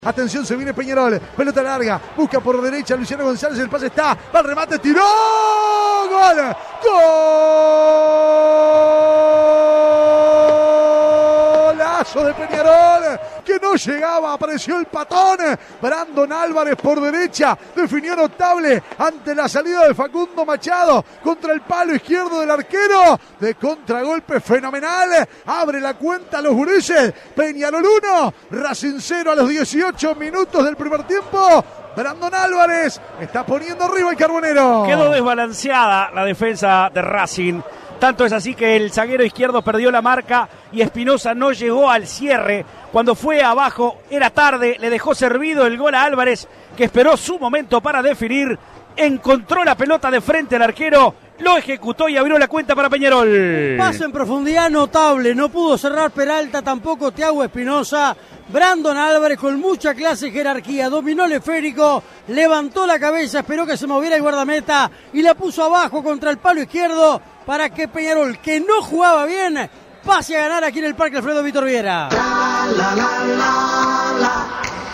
Atención, se viene Peñarol, pelota larga, busca por derecha Luciano González, el pase está, va al remate, tiró, gol, golazo de Peñarol, que no llegaba, apareció el patón, Brandon Álvarez por derecha, definió notable ante la salida de Facundo Machado, contra el palo izquierdo del arquero, de contragolpe fenomenal, abre la cuenta a los gurises, Peñarol 1, Racing 0 a los 18 minutos del primer tiempo. Brandon Álvarez está poniendo arriba el Carbonero. Quedó desbalanceada la defensa de Racing. Tanto es así que el zaguero izquierdo perdió la marca y Espinosa no llegó al cierre. Cuando fue abajo era tarde, le dejó servido el gol a Álvarez, que esperó su momento para definir. Encontró la pelota de frente al arquero, lo ejecutó y abrió la cuenta para Peñarol. Paso en profundidad notable, no pudo cerrar Peralta, tampoco Thiago Espinosa. Brandon Álvarez con mucha clase y jerarquía, dominó el esférico, levantó la cabeza, esperó que se moviera el guardameta y la puso abajo contra el palo izquierdo para que Peñarol, que no jugaba bien, pase a ganar aquí en el Parque Alfredo Vitor Viera.